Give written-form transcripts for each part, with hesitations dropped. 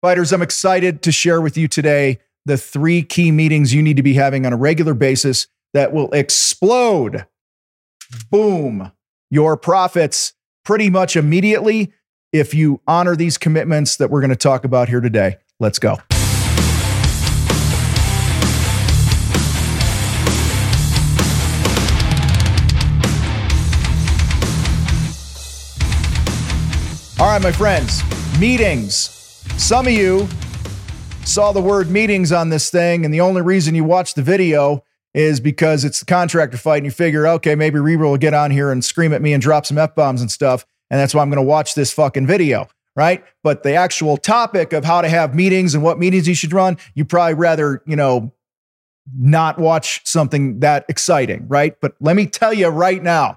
Fighters, I'm excited to share with you today the 3 key meetings you need to be having on a regular basis that will explode, boom, your profits pretty much immediately if you honor these commitments that we're going to talk about here today. Let's go. All right, my friends, meetings. Some of you saw the word meetings on this thing, and the only reason you watched the video is because it's the contractor fight, and you figure, okay, maybe Reaver will get on here and scream at me and drop some F-bombs and stuff, and that's why I'm going to watch this fucking video, right? But the actual topic of how to have meetings and what meetings you should run, you probably rather, not watch something that exciting, right? But let me tell you right now,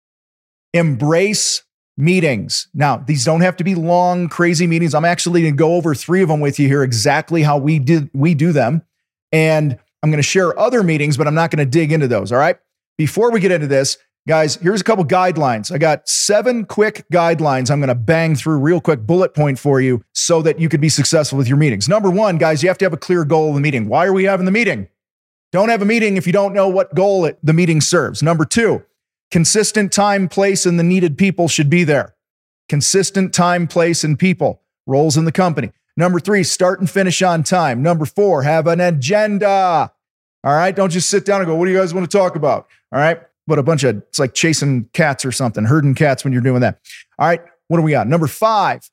embrace meetings. Now, these don't have to be long, crazy meetings. I'm actually going to go over 3 of them with you here, exactly how we do them. And I'm going to share other meetings, but I'm not going to dig into those. All right. Before we get into this, guys, here's a couple guidelines. I got 7 quick guidelines I'm going to bang through real quick, bullet point for you so that you can be successful with your meetings. Number 1, guys, you have to have a clear goal of the meeting. Why are we having the meeting? Don't have a meeting if you don't know what goal the meeting serves. Number 2, consistent time, place, and the needed people should be there. Consistent time, place, and people. Roles in the company. Number 3, start and finish on time. Number 4, have an agenda. All right. Don't just sit down and go, what do you guys want to talk about? All right. But it's like chasing cats or something, herding cats when you're doing that. All right. What do we got? Number 5,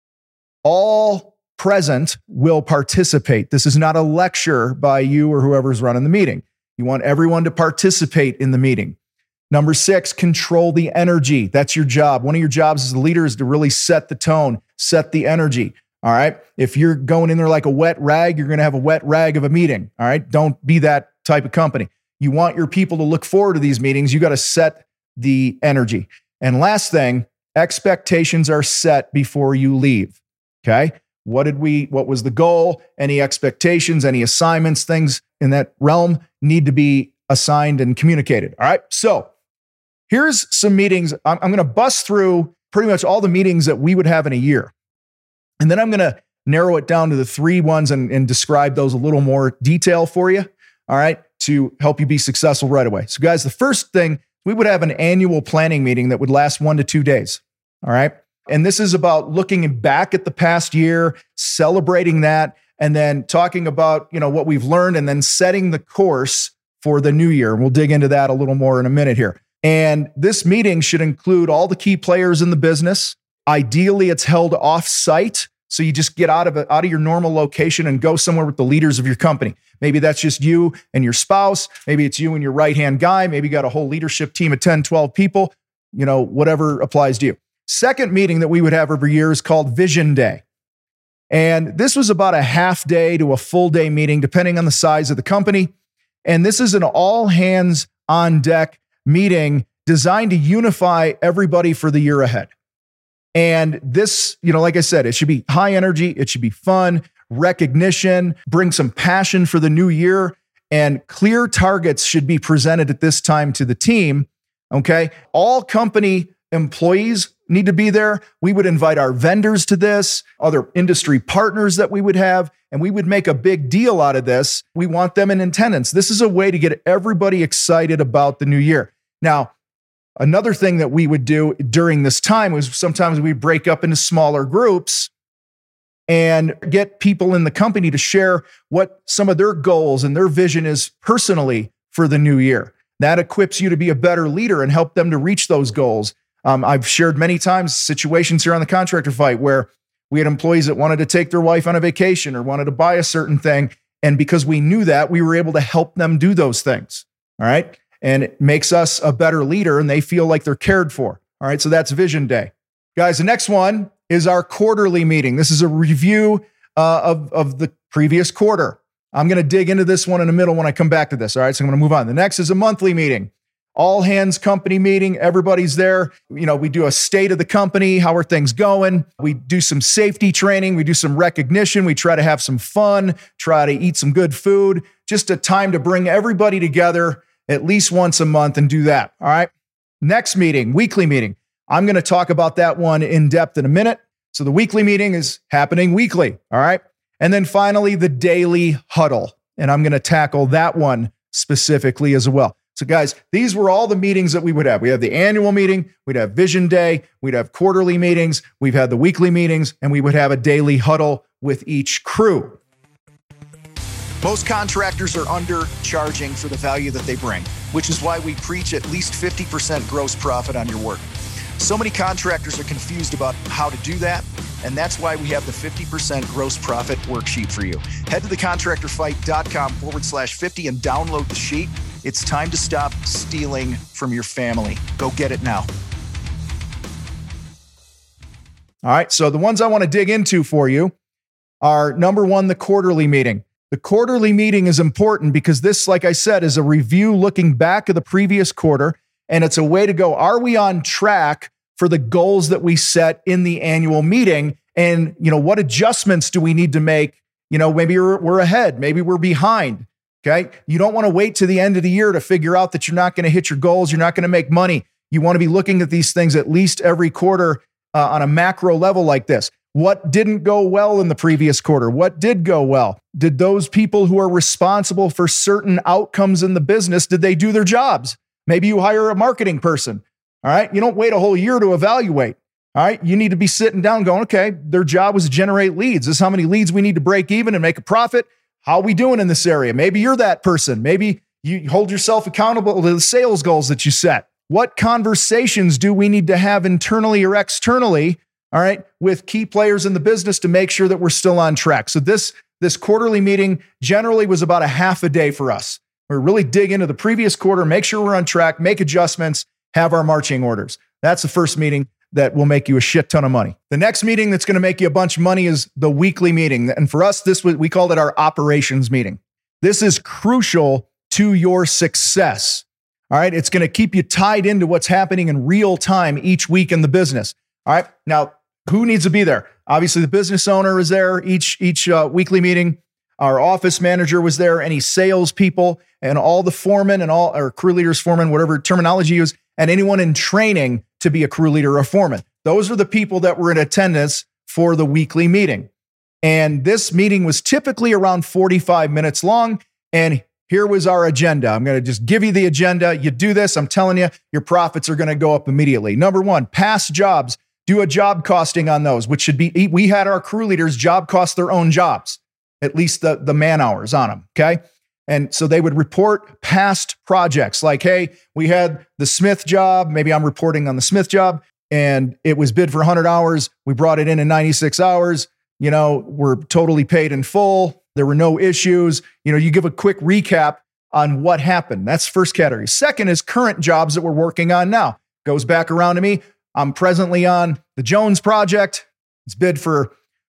all present will participate. This is not a lecture by you or whoever's running the meeting. You want everyone to participate in the meeting. Number 6, control the energy. That's your job. One of your jobs as a leader is to really set the tone, set the energy. All right. If you're going in there like a wet rag, you're going to have a wet rag of a meeting. All right. Don't be that type of company. You want your people to look forward to these meetings. You got to set the energy. And last thing, expectations are set before you leave. Okay. What was the goal? Any expectations, any assignments, things in that realm need to be assigned and communicated. All right. So here's some meetings. I'm going to bust through pretty much all the meetings that we would have in a year. And then I'm going to narrow it down to the 3 ones and describe those a little more detail for you. All right. To help you be successful right away. So guys, the first thing, we would have an annual planning meeting that would last 1 to 2 days. All right. And this is about looking back at the past year, celebrating that, and then talking about, what we've learned and then setting the course for the new year. We'll dig into that a little more in a minute here. And this meeting should include all the key players in the business. Ideally, it's held off-site, so you just get out of your normal location and go somewhere with the leaders of your company. Maybe that's just you and your spouse. Maybe it's you and your right-hand guy. Maybe you got a whole leadership team of 10, 12 people, whatever applies to you. Second meeting that we would have every year is called Vision Day. And this was about a half day to a full day meeting, depending on the size of the company. And this is an all hands on deck meeting designed to unify everybody for the year ahead. And this, like I said, it should be high energy. It should be fun, recognition, bring some passion for the new year, and clear targets should be presented at this time to the team. Okay. All company employees need to be there. We would invite our vendors to this, other industry partners that we would have, and we would make a big deal out of this. We want them in attendance. This is a way to get everybody excited about the new year. Now, another thing that we would do during this time was sometimes we'd break up into smaller groups and get people in the company to share what some of their goals and their vision is personally for the new year. That equips you to be a better leader and help them to reach those goals. I've shared many times situations here on the Contractor Fight where we had employees that wanted to take their wife on a vacation or wanted to buy a certain thing. And because we knew that, we were able to help them do those things. All right. And it makes us a better leader and they feel like they're cared for. All right. So that's Vision Day. Guys, the next one is our quarterly meeting. This is a review of the previous quarter. I'm going to dig into this one in the middle when I come back to this. All right. So I'm going to move on. The next is a monthly meeting. All hands company meeting. Everybody's there. We do a state of the company. How are things going? We do some safety training. We do some recognition. We try to have some fun, try to eat some good food. Just a time to bring everybody together at least once a month and do that. All right. Next meeting, weekly meeting. I'm going to talk about that one in depth in a minute. So the weekly meeting is happening weekly. All right. And then finally, the daily huddle. And I'm going to tackle that one specifically as well. So guys, these were all the meetings that we would have. We have the annual meeting, we'd have vision day, we'd have quarterly meetings, we've had the weekly meetings, and we would have a daily huddle with each crew. Most contractors are undercharging for the value that they bring, which is why we preach at least 50% gross profit on your work. So many contractors are confused about how to do that, and that's why we have the 50% gross profit worksheet for you. Head to thecontractorfight.com/50 and download the sheet. It's time to stop stealing from your family. Go get it now. All right, so the ones I want to dig into for you are, number one, the quarterly meeting. The quarterly meeting is important because this, like I said, is a review looking back at the previous quarter, and it's a way to go, are we on track for the goals that we set in the annual meeting? And, what adjustments do we need to make? Maybe we're ahead, maybe we're behind. Okay. You don't want to wait to the end of the year to figure out that you're not going to hit your goals. You're not going to make money. You want to be looking at these things at least every quarter on a macro level like this. What didn't go well in the previous quarter? What did go well? Did those people who are responsible for certain outcomes in the business, did they do their jobs? Maybe you hire a marketing person. All right. You don't wait a whole year to evaluate. All right. You need to be sitting down going, okay, their job was to generate leads. This is how many leads we need to break even and make a profit. How are we doing in this area? Maybe you're that person. Maybe you hold yourself accountable to the sales goals that you set. What conversations do we need to have internally or externally, all right, with key players in the business to make sure that we're still on track? So this quarterly meeting generally was about a half a day for us. We really dig into the previous quarter, make sure we're on track, make adjustments, have our marching orders. That's the first meeting that will make you a shit ton of money. The next meeting that's going to make you a bunch of money is the weekly meeting. And for us, we called it our operations meeting. This is crucial to your success. All right. It's going to keep you tied into what's happening in real time each week in the business. All right. Now, who needs to be there? Obviously, the business owner is there each weekly meeting. Our office manager was there, any salespeople, and all the foremen and all our crew leaders, foremen, whatever terminology you use, and anyone in training to be a crew leader or foreman. Those are the people that were in attendance for the weekly meeting. And this meeting was typically around 45 minutes long. And here was our agenda. I'm going to just give you the agenda. You do this, I'm telling you, your profits are going to go up immediately. Number one, past jobs. Do a job costing on those, which should be, we had our crew leaders job cost their own jobs, at least the man hours on them. Okay. And so they would report past projects like, hey, we had the Smith job. Maybe I'm reporting on the Smith job and it was bid for 100 hours. We brought it in 96 hours. We're totally paid in full. There were no issues. You give a quick recap on what happened. That's first category. Second is current jobs that we're working on now. Goes back around to me. I'm presently on the Jones project. It's bid for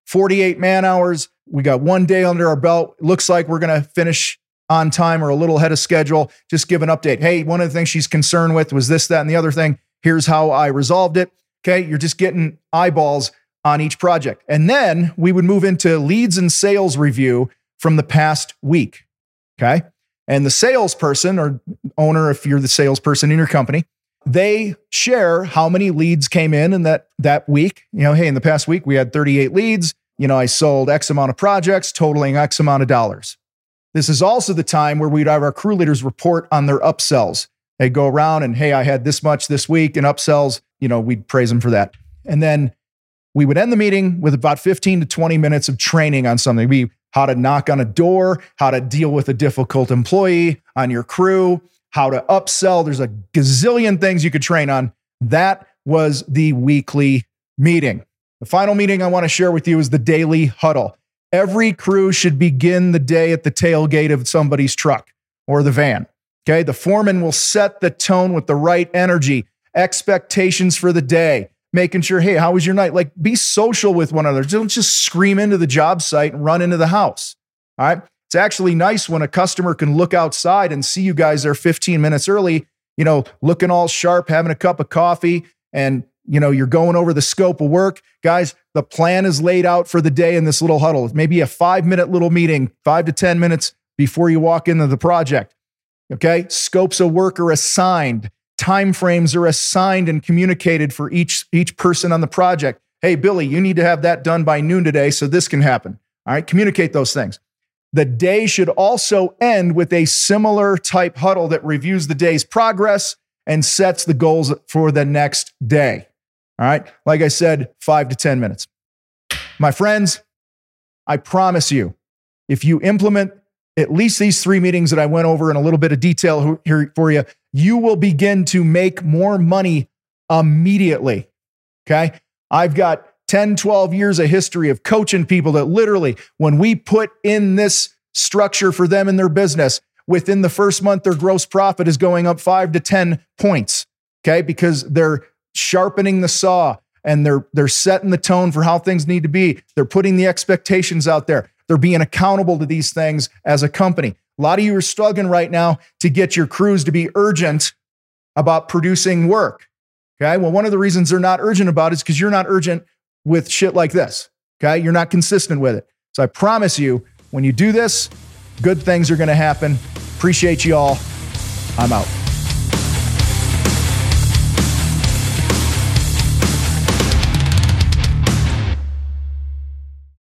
48 man hours. We got 1 day under our belt. Looks like we're going to finish on time or a little ahead of schedule. Just give an update. Hey, one of the things she's concerned with was this, that, and the other thing. Here's how I resolved it. Okay. You're just getting eyeballs on each project. And then we would move into leads and sales review from the past week. Okay. And the salesperson or owner, if you're the salesperson in your company, they share how many leads came in that week. Hey, in the past week, we had 38 leads. I sold X amount of projects totaling X amount of dollars. This is also the time where we'd have our crew leaders report on their upsells. They go around and, hey, I had this much this week in upsells. We'd praise them for that. And then we would end the meeting with about 15 to 20 minutes of training on something. How to knock on a door, how to deal with a difficult employee on your crew, how to upsell. There's a gazillion things you could train on. That was the weekly meeting. The final meeting I want to share with you is the daily huddle. Every crew should begin the day at the tailgate of somebody's truck or the van. Okay. The foreman will set the tone with the right energy, expectations for the day, making sure, hey, how was your night? Like, be social with one another. Don't just scream into the job site and run into the house. All right. It's actually nice when a customer can look outside and see you guys there 15 minutes early, looking all sharp, having a cup of coffee, and you're going over the scope of work. Guys, the plan is laid out for the day in this little huddle. Maybe a 5-minute little meeting, 5 to 10 minutes before you walk into the project. Okay. Scopes of work are assigned. Timeframes are assigned and communicated for each person on the project. Hey, Billy, you need to have that done by noon today so this can happen. All right, communicate those things. The day should also end with a similar type huddle that reviews the day's progress and sets the goals for the next day. All right, like I said, 5 to 10 minutes. My friends, I promise you, if you implement at least these 3 meetings that I went over in a little bit of detail here for you, you will begin to make more money immediately. Okay. I've got 10, 12 years of history of coaching people that literally, when we put in this structure for them in their business, within the first month, their gross profit is going up 5 to 10 points. Okay. Because they're sharpening the saw and they're setting the tone for how things need to be. They're putting the expectations out there. They're being accountable to these things as a company. A lot of you are struggling right now to get your crews to be urgent about producing work. Okay. Well, one of the reasons they're not urgent about it is because you're not urgent with shit like this. Okay. You're not consistent with it. So I promise you, when you do this, good things are going to happen. Appreciate you all. I'm out.